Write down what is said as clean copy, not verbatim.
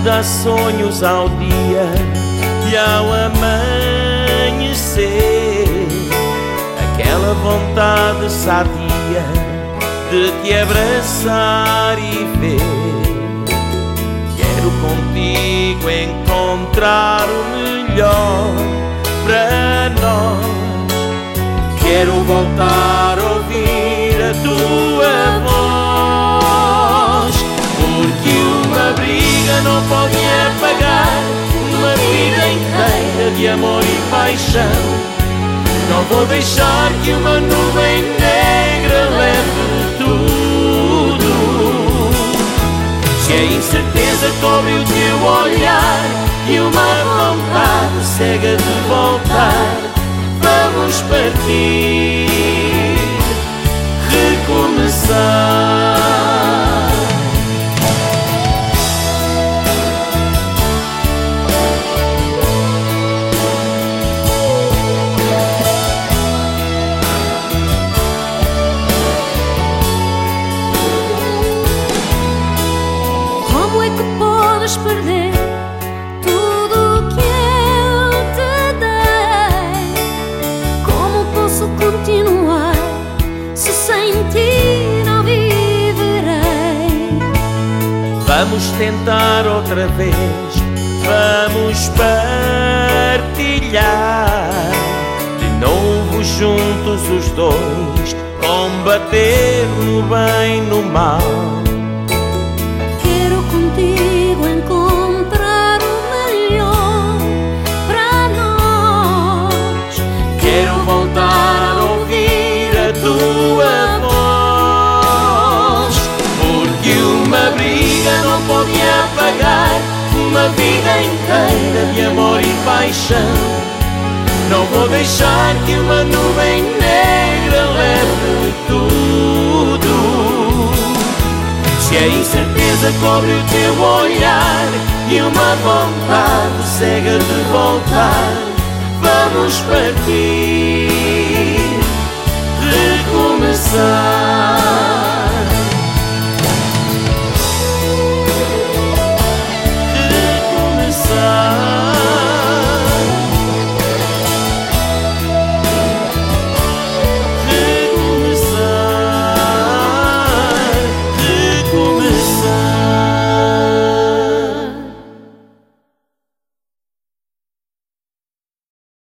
dá sonhos ao dia e ao amanhecer, aquela vontade sadia de te abraçar e ver. Quero contigo encontrar o melhor para nós. Quero voltar a ouvir a tua voz, porque uma briga não pode apagar uma vida inteira de amor e paixão. Não vou deixar que uma nuvem negra leve tudo. Se a incerteza cobre o teu olhar e uma vontade cega de voltar, vamos partir, recomeçar. Como é que podes perder tudo o que eu te dei? Como posso continuar se sem ti não viverei? Vamos tentar outra vez, vamos partilhar de novo juntos os dois, combater no bem e no mal. Quero contigo encontrar o melhor para nós. Quero voltar a ouvir a tua voz, porque uma briga não pode apagar uma vida inteira de amor e paixão. Não vou deixar que uma nuvem negra leve tudo. Se a incerteza cobre o teu olhar e uma vontade cega de voltar, vamos partir, recomeçar.